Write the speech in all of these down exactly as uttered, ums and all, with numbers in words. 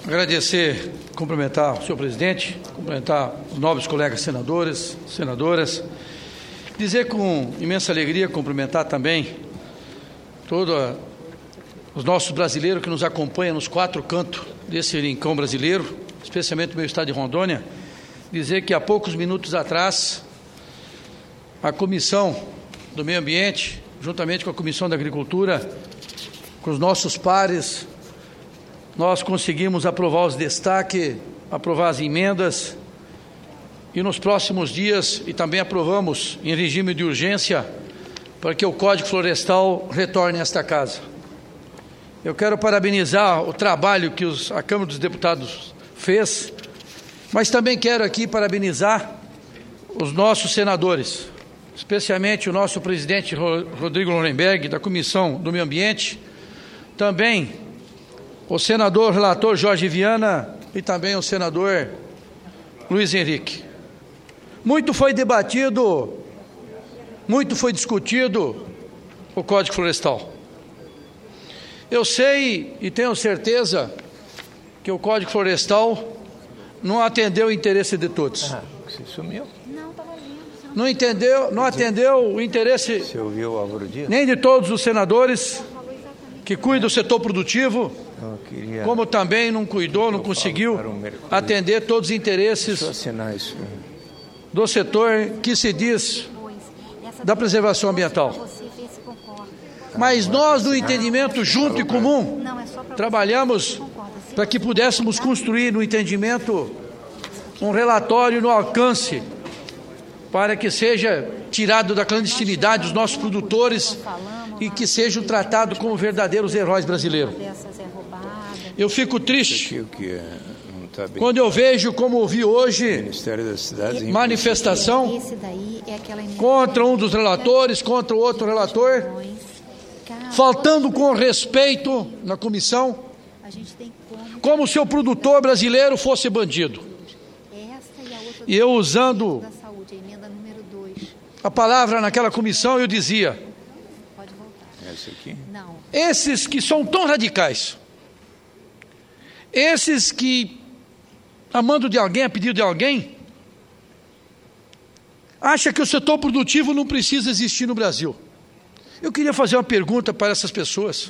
Agradecer, cumprimentar o senhor presidente, cumprimentar os nobres colegas senadores, senadoras, dizer com imensa alegria, cumprimentar também todos os nossos brasileiros que nos acompanham nos quatro cantos desse rincão brasileiro, especialmente no meu estado de Rondônia, dizer que há poucos minutos atrás a Comissão do Meio Ambiente, juntamente com a Comissão da Agricultura, com os nossos pares, nós conseguimos aprovar os destaques, aprovar as emendas e nos próximos dias, e também aprovamos em regime de urgência para que o Código Florestal retorne a esta casa. Eu quero parabenizar o trabalho que os, a Câmara dos Deputados fez, mas também quero aqui parabenizar os nossos senadores, especialmente o nosso presidente Rodrigo Lorenberg, da Comissão do Meio Ambiente, também o senador relator Jorge Viana e também o senador Luiz Henrique. Muito foi debatido, muito foi discutido o Código Florestal. Eu sei e tenho certeza que o Código Florestal não atendeu o interesse de todos. Ah, você sumiu? Não, estava vendo. Não entendeu, não atendeu o interesse Você ouviu o Álvaro Dias? nem de todos os senadores que cuidam do setor produtivo, Eu queria como também não cuidou, não Eu conseguiu falo para o Mercosul. atender todos os interesses só assinar isso. do setor que se diz da preservação ambiental. Mas nós, no entendimento junto e comum, trabalhamos para que pudéssemos construir no entendimento um relatório no alcance para que seja tirado da clandestinidade os nossos produtores e que sejam tratados como verdadeiros heróis brasileiros. Eu fico triste O que é, não tá bem. quando eu vejo, como ouvi hoje, Ministério das Cidades em- manifestação Esse daí é aquela emenda contra um dos relatores, contra o outro relator, Caso faltando com respeito na comissão, a gente tem como como se o produtor brasileiro fosse bandido. esta e a outra E eu, usando da saúde, a emenda número dois. a palavra naquela comissão, eu dizia: Pode voltar. Essa aqui? Não. esses que são tão radicais, esses que, amando de alguém, a pedido de alguém, acha que o setor produtivo não precisa existir no Brasil. Eu queria fazer uma pergunta para essas pessoas.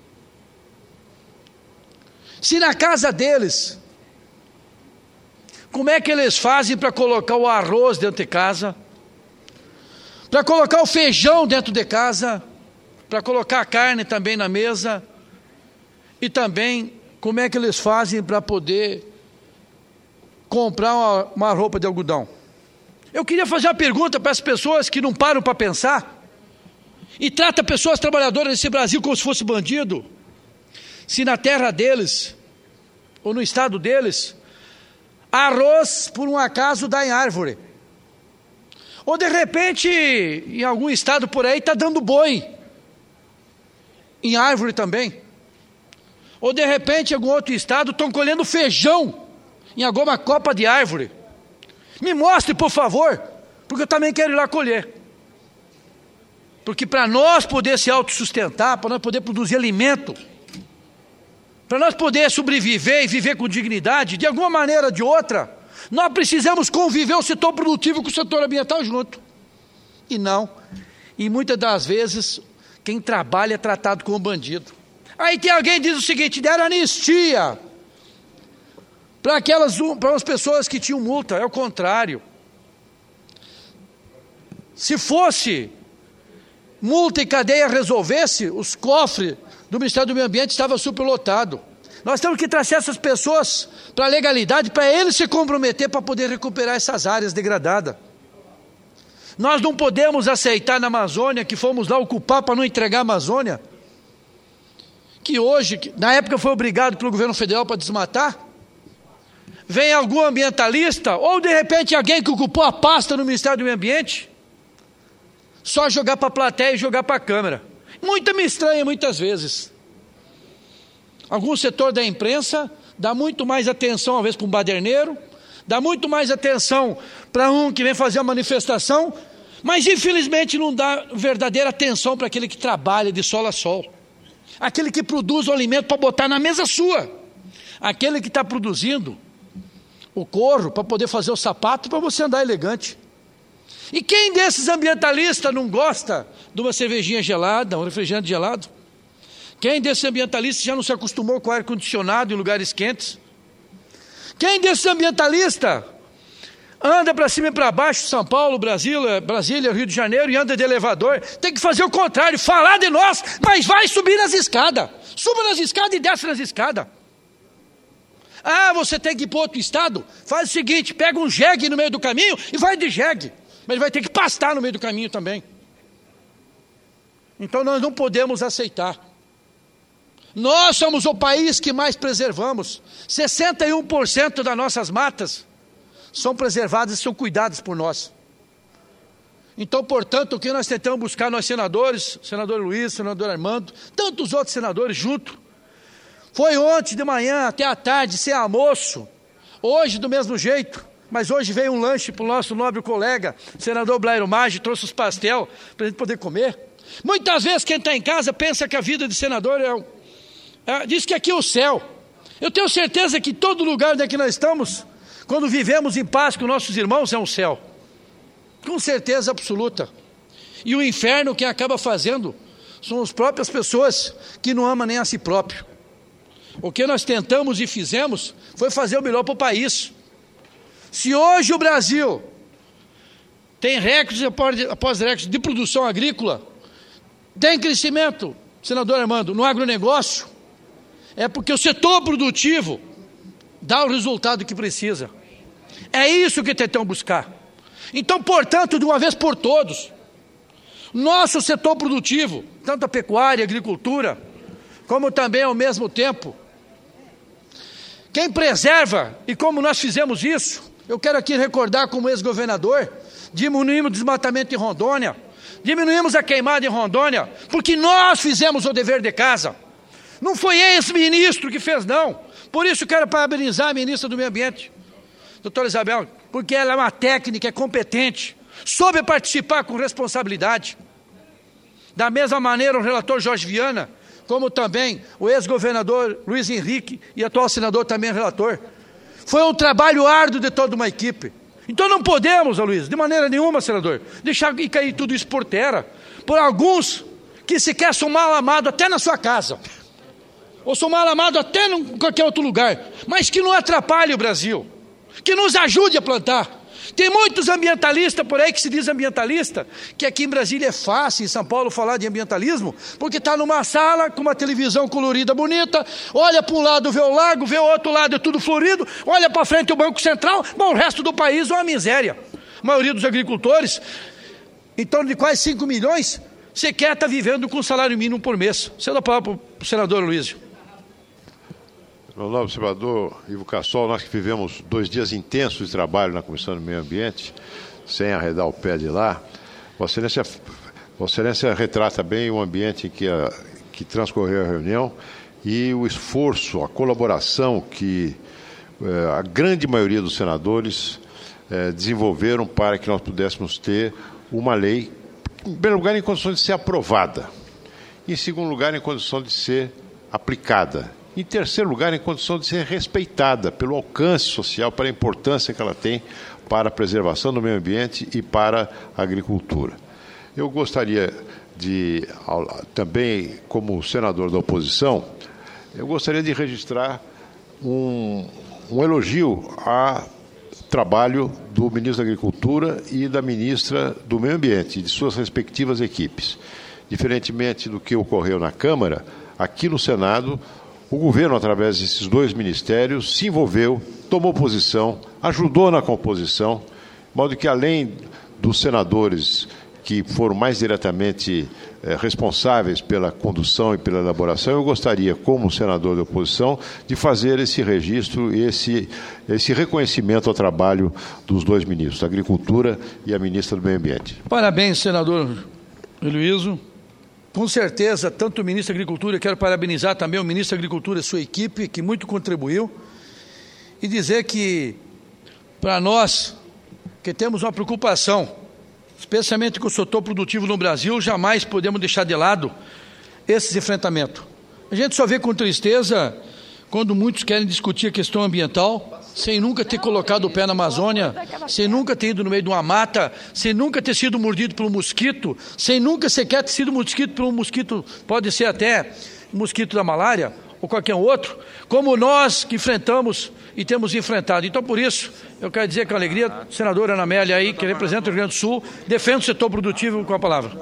Se na casa deles, como é que eles fazem para colocar o arroz dentro de casa, para colocar o feijão dentro de casa, para colocar a carne também na mesa, e também como é que eles fazem para poder comprar uma, uma roupa de algodão? Eu queria fazer uma pergunta para as pessoas que não param para pensar e tratam pessoas trabalhadoras desse Brasil como se fosse bandido. Se na terra deles, ou no estado deles, arroz por um acaso dá em árvore, ou de repente em algum estado por aí está dando boi em árvore também, ou de repente em algum outro estado estão colhendo feijão em alguma copa de árvore. Me mostre, por favor, porque eu também quero ir lá colher. Porque para nós poder se autossustentar, para nós poder produzir alimento, para nós poder sobreviver e viver com dignidade, de alguma maneira ou de outra, nós precisamos conviver o setor produtivo com o setor ambiental junto. E não, e muitas das vezes, quem trabalha é tratado como bandido. Aí tem alguém que diz o seguinte: deram anistia para aquelas para as pessoas que tinham multa. É o contrário. Se fosse multa e cadeia resolvesse, os cofres do Ministério do Meio Ambiente estavam superlotados. Nós temos que trazer essas pessoas para a legalidade, para eles se comprometer para poder recuperar essas áreas degradadas. Nós não podemos aceitar na Amazônia, que fomos lá ocupar para não entregar a Amazônia, que hoje, que na época foi obrigado pelo governo federal para desmatar, vem algum ambientalista, ou de repente alguém que ocupou a pasta no Ministério do Meio Ambiente, só jogar para a plateia e jogar para a câmera. Muito me estranha muitas vezes. Algum setor da imprensa dá muito mais atenção, às vezes, para um baderneiro, dá muito mais atenção para um que vem fazer uma manifestação, mas infelizmente não dá verdadeira atenção para aquele que trabalha de sol a sol, aquele que produz o alimento para botar na mesa sua, aquele que está produzindo o couro para poder fazer o sapato para você andar elegante. E quem desses ambientalistas não gosta de uma cervejinha gelada, um refrigerante gelado? Quem desses ambientalistas já não se acostumou com ar-condicionado em lugares quentes? Quem desses ambientalistas anda para cima e para baixo, São Paulo, Brasília, Brasília, Rio de Janeiro, e anda de elevador? Tem que fazer o contrário, falar de nós, mas vai subir nas escadas. Suba nas escadas e desce nas escadas. Ah, você tem que ir para outro estado? Faz o seguinte, pega um jegue no meio do caminho e vai de jegue. Mas vai ter que pastar no meio do caminho também. Então nós não podemos aceitar. Nós somos o país que mais preservamos. sessenta e um por cento das nossas matas são preservadas e são cuidadas por nós. Então, portanto, o que nós tentamos buscar, nós senadores, senador Luiz, senador Armando, tantos outros senadores juntos, foi ontem de manhã até a tarde, sem almoço, hoje do mesmo jeito, mas hoje veio um lanche para o nosso nobre colega, senador Blairo Maggi, trouxe os pastel para a gente poder comer. Muitas vezes quem está em casa pensa que a vida de senador é, é, diz que aqui é o céu. Eu tenho certeza que todo lugar onde é que nós estamos, quando vivemos em paz com nossos irmãos, é um céu. Com certeza absoluta. E o inferno quem acaba fazendo são as próprias pessoas que não amam nem a si próprio. O que nós tentamos e fizemos foi fazer o melhor para o país. Se hoje o Brasil tem recordes após recordes de produção agrícola, tem crescimento, senador Armando, no agronegócio, é porque o setor produtivo dá o resultado que precisa. É isso que tentamos buscar. Então, portanto, de uma vez por todos, nosso setor produtivo, tanto a pecuária, a agricultura, como também ao mesmo tempo, quem preserva, e como nós fizemos isso, eu quero aqui recordar como ex-governador, diminuímos o desmatamento em Rondônia, diminuímos a queimada em Rondônia, porque nós fizemos o dever de casa. Não foi esse ministro que fez, não. Por isso quero parabenizar a ministra do Meio Ambiente, doutora Isabel, porque ela é uma técnica, é competente, soube participar com responsabilidade. Da mesma maneira o relator Jorge Viana, como também o ex-governador Luiz Henrique e atual senador também relator. Foi um trabalho árduo de toda uma equipe. Então não podemos, Luiz, de maneira nenhuma, senador, deixar e cair tudo isso por terra, por alguns que sequer são mal amados até na sua casa, ou são mal amados até em qualquer outro lugar, mas que não atrapalhe o Brasil, que nos ajude a plantar. Tem muitos ambientalistas por aí que se diz ambientalista, que aqui em Brasília é fácil, em São Paulo, falar de ambientalismo, porque está numa sala com uma televisão colorida bonita, olha para um lado, vê o lago, vê o outro lado, é tudo florido, olha para frente o Banco Central, bom, o resto do país é uma miséria. A maioria dos agricultores, em torno de quase cinco milhões, sequer está vivendo com salário mínimo por mês. Você dá a palavra para o senador Luiz. Meu nobre observador Ivo Cassol, nós que vivemos dois dias intensos de trabalho na Comissão do Meio Ambiente, sem arredar o pé de lá, Vossa Excelência, Vossa Excelência retrata bem o ambiente em que, a, que transcorreu a reunião e o esforço, a colaboração que eh, a grande maioria dos senadores eh, desenvolveram para que nós pudéssemos ter uma lei, em primeiro lugar, em condições de ser aprovada, em segundo lugar, em condição de ser aplicada. Em terceiro lugar, em condição de ser respeitada pelo alcance social, pela importância que ela tem para a preservação do meio ambiente e para a agricultura. Eu gostaria de, também, como senador da oposição, eu gostaria de registrar um, um elogio ao trabalho do ministro da Agricultura e da ministra do Meio Ambiente, e de suas respectivas equipes. Diferentemente do que ocorreu na Câmara, aqui no Senado, o governo, através desses dois ministérios, se envolveu, tomou posição, ajudou na composição, de modo que, além dos senadores que foram mais diretamente eh, responsáveis pela condução e pela elaboração, eu gostaria, como senador da oposição, de fazer esse registro e esse, esse reconhecimento ao trabalho dos dois ministros, da Agricultura e a ministra do Meio Ambiente. Parabéns, senador Heloísio. Com certeza, tanto o ministro da Agricultura, quero parabenizar também o ministro da Agricultura e sua equipe, que muito contribuiu, e dizer que, para nós, que temos uma preocupação, especialmente com o setor produtivo no Brasil, jamais podemos deixar de lado esses enfrentamentos. A gente só vê com tristeza quando muitos querem discutir a questão ambiental, sem nunca ter colocado o pé na Amazônia, sem nunca ter ido no meio de uma mata, sem nunca ter sido mordido por um mosquito, sem nunca sequer ter sido mosquito por um mosquito, pode ser até um mosquito da malária, ou qualquer outro, como nós que enfrentamos e temos enfrentado. Então, por isso, eu quero dizer com alegria, senadora Ana Amélia aí, que representa o Rio Grande do Sul, defende o setor produtivo com a palavra.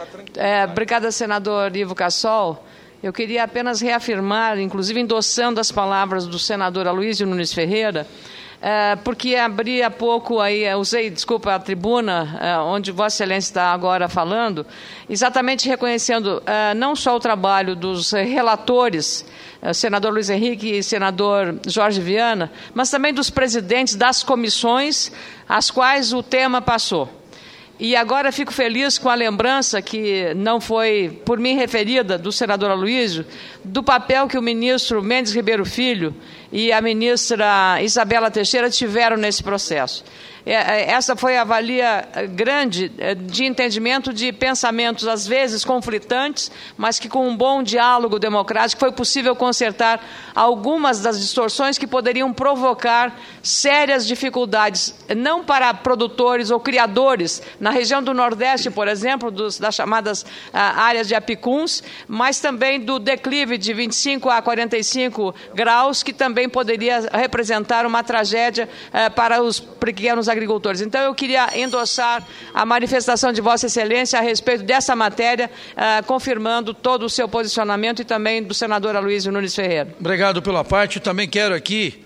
É, obrigada, senador Ivo Cassol. Eu queria apenas reafirmar, inclusive endossando as palavras do senador Aloysio Nunes Ferreira, é, porque abri há pouco, aí, usei, desculpa, a tribuna, é, onde Vossa Excelência está agora falando, exatamente reconhecendo é, não só o trabalho dos relatores, é, senador Luiz Henrique e senador Jorge Viana, mas também dos presidentes das comissões às quais o tema passou. E agora fico feliz com a lembrança, que não foi por mim referida, do senador Aloysio, do papel que o ministro Mendes Ribeiro Filho e a ministra Isabela Teixeira tiveram nesse processo. Essa foi a valia grande de entendimento de pensamentos, às vezes conflitantes, mas que com um bom diálogo democrático foi possível consertar algumas das distorções que poderiam provocar sérias dificuldades, não para produtores ou criadores, na região do Nordeste, por exemplo, dos, das chamadas ah, áreas de apicuns, mas também do declive de vinte e cinco a quarenta e cinco graus, que também poderia representar uma tragédia ah, para os pequenos agricultores. Então, eu queria endossar a manifestação de Vossa Excelência a respeito dessa matéria, uh, confirmando todo o seu posicionamento, e também do senador Aloysio Nunes Ferreira. Obrigado pela parte. Eu também quero aqui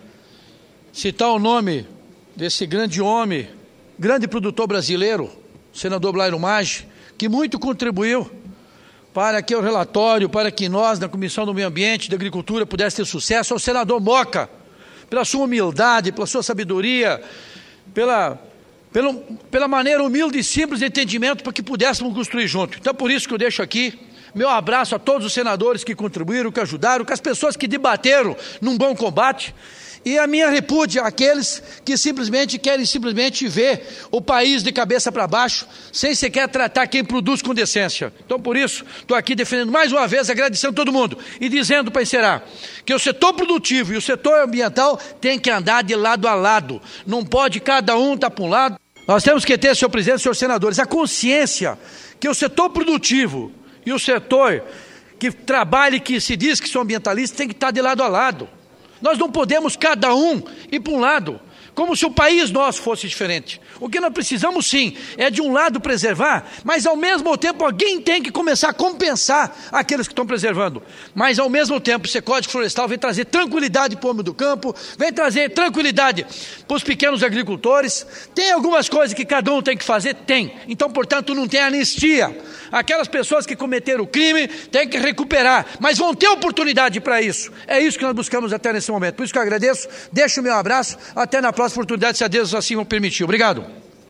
citar o nome desse grande homem, grande produtor brasileiro, o senador Blairo Maggi, que muito contribuiu para que o relatório, para que nós, na Comissão do Meio Ambiente e da Agricultura, pudesse ter sucesso, ao senador Moca, pela sua humildade, pela sua sabedoria, Pela, pela, pela maneira humilde e simples de entendimento, para que pudéssemos construir junto. Então, por isso que eu deixo aqui meu abraço a todos os senadores que contribuíram, que ajudaram, que as pessoas que debateram num bom combate, e a minha repúdia àqueles que simplesmente querem simplesmente ver o país de cabeça para baixo, sem sequer tratar quem produz com decência. Então, por isso, estou aqui defendendo mais uma vez, agradecendo todo mundo, e dizendo para encerrar, que o setor produtivo e o setor ambiental tem que andar de lado a lado. Não pode cada um estar para um lado. Nós temos que ter, senhor presidente, senhores senadores, a consciência que o setor produtivo e o setor que trabalha e que se diz que são ambientalistas tem que estar de lado a lado. Nós não podemos cada um ir para um lado, como se o país nosso fosse diferente. O que nós precisamos sim é de um lado preservar, mas ao mesmo tempo alguém tem que começar a compensar aqueles que estão preservando. Mas ao mesmo tempo, esse Código Florestal vem trazer tranquilidade para o homem do campo, vem trazer tranquilidade para os pequenos agricultores. Tem algumas coisas que cada um tem que fazer? Tem. Então, portanto, não tem anistia. Aquelas pessoas que cometeram o crime têm que recuperar, mas vão ter oportunidade para isso. É isso que nós buscamos até nesse momento. Por isso que eu agradeço, deixo o meu abraço, até na próxima oportunidade, se a Deus assim o permitir. Obrigado.